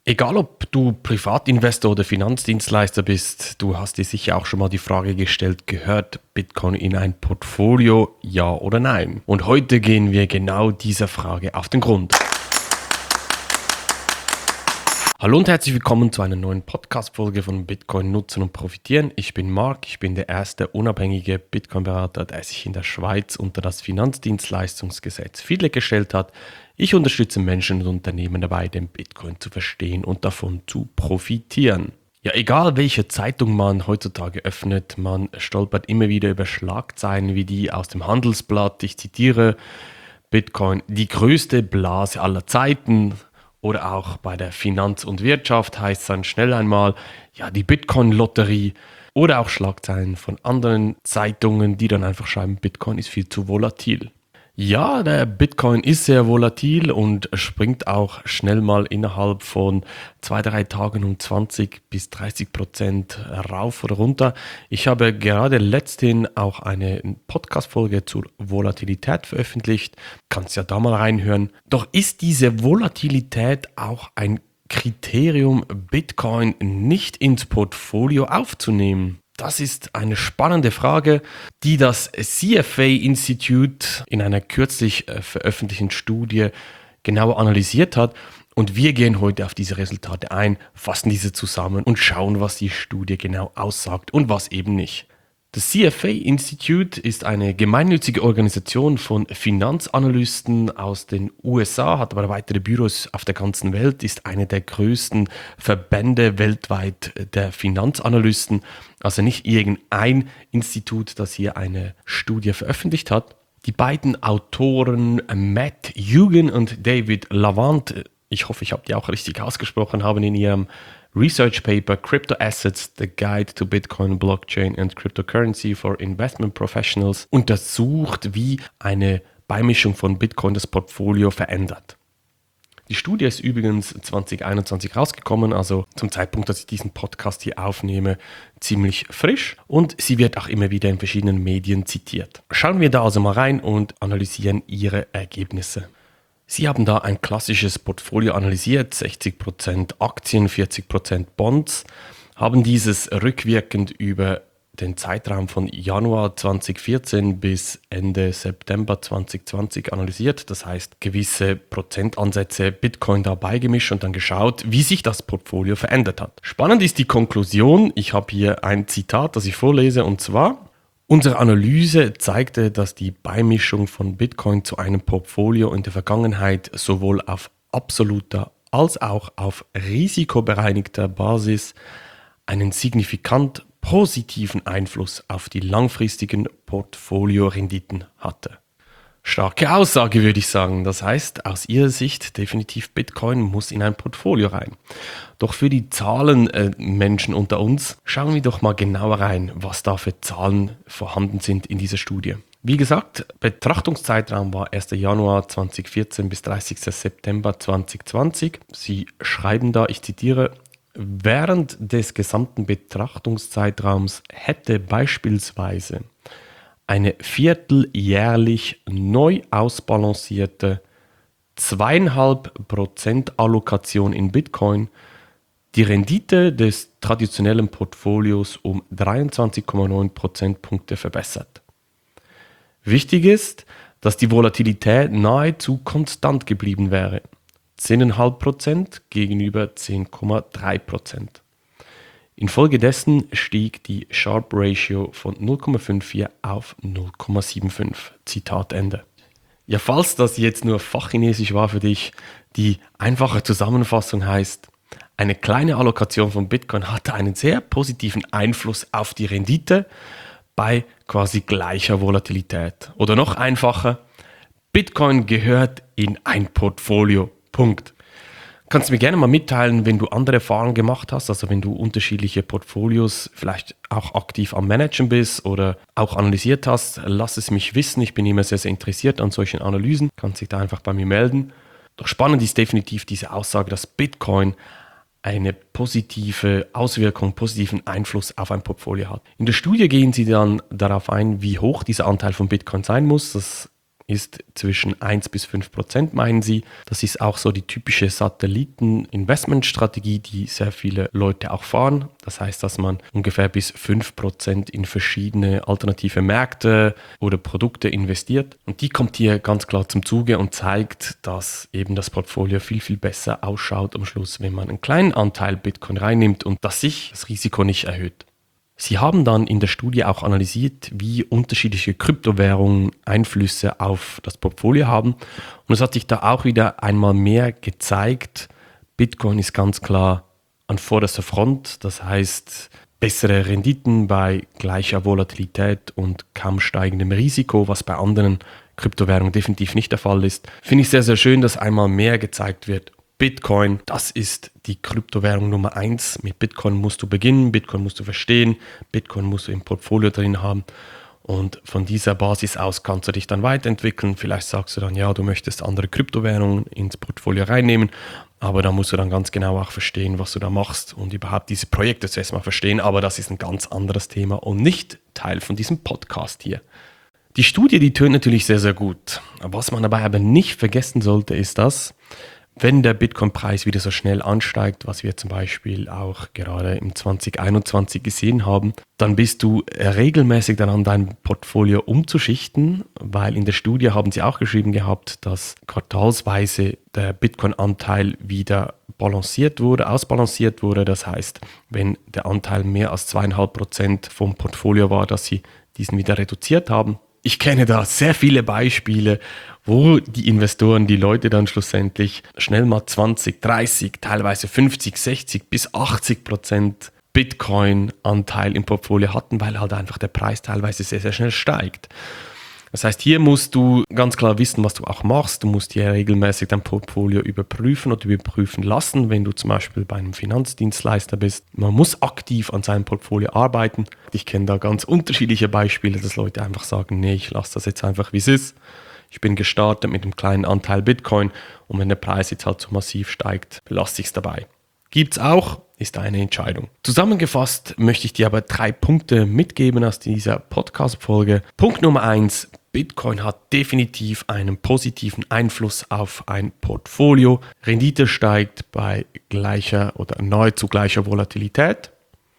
Egal, ob du Privatinvestor oder Finanzdienstleister bist, du hast dir sicher auch schon mal die Frage gestellt, gehört Bitcoin in ein Portfolio, ja oder nein? Und heute gehen wir genau dieser Frage auf den Grund. Hallo und herzlich willkommen zu einer neuen Podcast-Folge von Bitcoin nutzen und profitieren. Ich bin Marc, ich bin der erste unabhängige Bitcoin-Berater, der sich in der Schweiz unter das Finanzdienstleistungsgesetz FIDLEG gestellt hat. Ich unterstütze Menschen und Unternehmen dabei, den Bitcoin zu verstehen und davon zu profitieren. Ja, egal welche Zeitung man heutzutage öffnet, man stolpert immer wieder über Schlagzeilen wie die aus dem Handelsblatt. Ich zitiere: Bitcoin, die größte Blase aller Zeiten. Oder auch bei der Finanz und Wirtschaft heißt es dann schnell einmal, ja, die Bitcoin-Lotterie. Oder auch Schlagzeilen von anderen Zeitungen, die dann einfach schreiben, Bitcoin ist viel zu volatil. Ja, der Bitcoin ist sehr volatil und springt auch schnell mal innerhalb von 2-3 Tagen um 20-30% rauf oder runter. Ich habe gerade letzthin auch eine Podcast-Folge zur Volatilität veröffentlicht. Kannst ja da mal reinhören. Doch ist diese Volatilität auch ein Kriterium, Bitcoin nicht ins Portfolio aufzunehmen? Das ist eine spannende Frage, die das CFA Institute in einer kürzlich veröffentlichten Studie genau analysiert hat. Und wir gehen heute auf diese Resultate ein, fassen diese zusammen und schauen, was die Studie genau aussagt und was eben nicht. Das CFA Institute ist eine gemeinnützige Organisation von Finanzanalysten aus den USA, hat aber weitere Büros auf der ganzen Welt, ist eine der größten Verbände weltweit der Finanzanalysten. Also nicht irgendein Institut, das hier eine Studie veröffentlicht hat. Die beiden Autoren Matt Hugin und David Lavant, ich hoffe, ich habe die auch richtig ausgesprochen, haben in ihrem Research Paper Crypto Assets, The Guide to Bitcoin, Blockchain and Cryptocurrency for Investment Professionals untersucht, wie eine Beimischung von Bitcoin das Portfolio verändert. Die Studie ist übrigens 2021 rausgekommen, also zum Zeitpunkt, dass ich diesen Podcast hier aufnehme, ziemlich frisch, und sie wird auch immer wieder in verschiedenen Medien zitiert. Schauen wir da also mal rein und analysieren ihre Ergebnisse. Sie haben da ein klassisches Portfolio analysiert, 60% Aktien, 40% Bonds, haben dieses rückwirkend über den Zeitraum von Januar 2014 bis Ende September 2020 analysiert. Das heißt, gewisse Prozentansätze Bitcoin dabei gemischt und dann geschaut, wie sich das Portfolio verändert hat. Spannend ist die Konklusion. Ich habe hier ein Zitat, das ich vorlese, und zwar: Unsere Analyse zeigte, dass die Beimischung von Bitcoin zu einem Portfolio in der Vergangenheit sowohl auf absoluter als auch auf risikobereinigter Basis einen signifikant positiven Einfluss auf die langfristigen Portfoliorenditen hatte. Starke Aussage, würde ich sagen. Das heißt, aus Ihrer Sicht definitiv, Bitcoin muss in ein Portfolio rein. Doch für die Zahlenmenschen unter uns, schauen wir doch mal genauer rein, was da für Zahlen vorhanden sind in dieser Studie. Wie gesagt, Betrachtungszeitraum war 1. Januar 2014 bis 30. September 2020. Sie schreiben da, ich zitiere: Während des gesamten Betrachtungszeitraums hätte beispielsweise eine vierteljährlich neu ausbalancierte 2,5% Allokation in Bitcoin die Rendite des traditionellen Portfolios um 23,9 Prozentpunkte verbessert. Wichtig ist, dass die Volatilität nahezu konstant geblieben wäre. 10,5% gegenüber 10,3%. Infolgedessen stieg die Sharpe Ratio von 0,54 auf 0,75. Zitat Ende. Ja, falls das jetzt nur Fachchinesisch war für dich, die einfache Zusammenfassung heißt: Eine kleine Allokation von Bitcoin hatte einen sehr positiven Einfluss auf die Rendite bei quasi gleicher Volatilität. Oder noch einfacher: Bitcoin gehört in ein Portfolio. Punkt. Kannst du mir gerne mal mitteilen, wenn du andere Erfahrungen gemacht hast, also wenn du unterschiedliche Portfolios vielleicht auch aktiv am Managen bist oder auch analysiert hast, lass es mich wissen. Ich bin immer sehr, sehr interessiert an solchen Analysen. Kannst dich da einfach bei mir melden. Doch spannend ist definitiv diese Aussage, dass Bitcoin eine positive Auswirkung, positiven Einfluss auf ein Portfolio hat. In der Studie gehen sie dann darauf ein, wie hoch dieser Anteil von Bitcoin sein muss. Das ist zwischen 1-5%, meinen sie. Das ist auch so die typische Satelliten-Investmentstrategie, die sehr viele Leute auch fahren. Das heißt, dass man ungefähr bis 5% in verschiedene alternative Märkte oder Produkte investiert. Und die kommt hier ganz klar zum Zuge und zeigt, dass eben das Portfolio viel, viel besser ausschaut am Schluss, wenn man einen kleinen Anteil Bitcoin reinnimmt und dass sich das Risiko nicht erhöht. Sie haben dann in der Studie auch analysiert, wie unterschiedliche Kryptowährungen Einflüsse auf das Portfolio haben. Und es hat sich da auch wieder einmal mehr gezeigt, Bitcoin ist ganz klar an vorderster Front. Das heißt, bessere Renditen bei gleicher Volatilität und kaum steigendem Risiko, was bei anderen Kryptowährungen definitiv nicht der Fall ist. Finde ich sehr, sehr schön, dass einmal mehr gezeigt wird. Bitcoin, das ist die Kryptowährung Nummer 1. Mit Bitcoin musst du beginnen, Bitcoin musst du verstehen, Bitcoin musst du im Portfolio drin haben. Und von dieser Basis aus kannst du dich dann weiterentwickeln. Vielleicht sagst du dann, ja, du möchtest andere Kryptowährungen ins Portfolio reinnehmen, aber da musst du dann ganz genau auch verstehen, was du da machst und überhaupt diese Projekte zuerst mal verstehen. Aber das ist ein ganz anderes Thema und nicht Teil von diesem Podcast hier. Die Studie, die tönt natürlich sehr, sehr gut. Was man dabei aber nicht vergessen sollte, ist das, wenn der Bitcoin-Preis wieder so schnell ansteigt, was wir zum Beispiel auch gerade im 2021 gesehen haben, dann bist du regelmäßig daran, dein Portfolio umzuschichten, weil in der Studie haben sie auch geschrieben gehabt, dass quartalsweise der Bitcoin-Anteil wieder ausbalanciert wurde. Das heißt, wenn der Anteil mehr als 2,5% vom Portfolio war, dass sie diesen wieder reduziert haben. Ich kenne da sehr viele Beispiele, wo die Investoren, die Leute dann schlussendlich schnell mal 20, 30, teilweise 50, 60 bis 80% Bitcoin-Anteil im Portfolio hatten, weil halt einfach der Preis teilweise sehr, sehr schnell steigt. Das heißt, hier musst du ganz klar wissen, was du auch machst. Du musst hier regelmäßig dein Portfolio überprüfen oder überprüfen lassen, wenn du zum Beispiel bei einem Finanzdienstleister bist. Man muss aktiv an seinem Portfolio arbeiten. Ich kenne da ganz unterschiedliche Beispiele, dass Leute einfach sagen, nee, ich lasse das jetzt einfach, wie es ist. Ich bin gestartet mit einem kleinen Anteil Bitcoin und wenn der Preis jetzt halt so massiv steigt, belasse ich es dabei. Gibt's auch, ist eine Entscheidung. Zusammengefasst möchte ich dir aber 3 Punkte mitgeben aus dieser Podcast-Folge. Punkt Nummer 1, Bitcoin hat definitiv einen positiven Einfluss auf ein Portfolio. Rendite steigt bei gleicher oder nahezu gleicher Volatilität.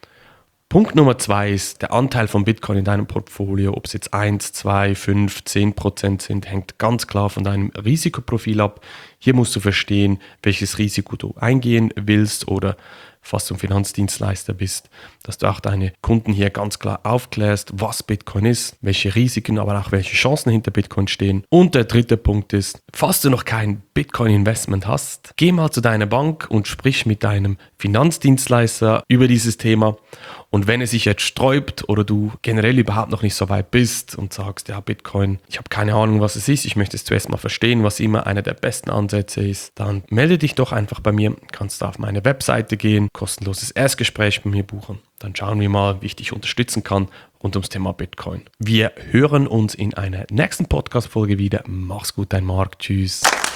Punkt Nummer 2 ist, der Anteil von Bitcoin in deinem Portfolio, ob es jetzt 1, 2, 5, 10% sind, hängt ganz klar von deinem Risikoprofil ab. Hier musst du verstehen, welches Risiko du eingehen willst oder falls du ein Finanzdienstleister bist, dass du auch deine Kunden hier ganz klar aufklärst, was Bitcoin ist, welche Risiken, aber auch welche Chancen hinter Bitcoin stehen. Und der 3. Punkt ist, falls du noch kein Bitcoin-Investment hast, geh mal zu deiner Bank und sprich mit deinem Finanzdienstleister über dieses Thema. Und wenn es sich jetzt sträubt oder du generell überhaupt noch nicht so weit bist und sagst, ja, Bitcoin, ich habe keine Ahnung, was es ist, ich möchte es zuerst mal verstehen, was immer einer der besten Ansätze ist, dann melde dich doch einfach bei mir, kannst du auf meine Webseite gehen, kostenloses Erstgespräch bei mir buchen. Dann schauen wir mal, wie ich dich unterstützen kann rund ums Thema Bitcoin. Wir hören uns in einer nächsten Podcast-Folge wieder. Mach's gut, dein Marc. Tschüss.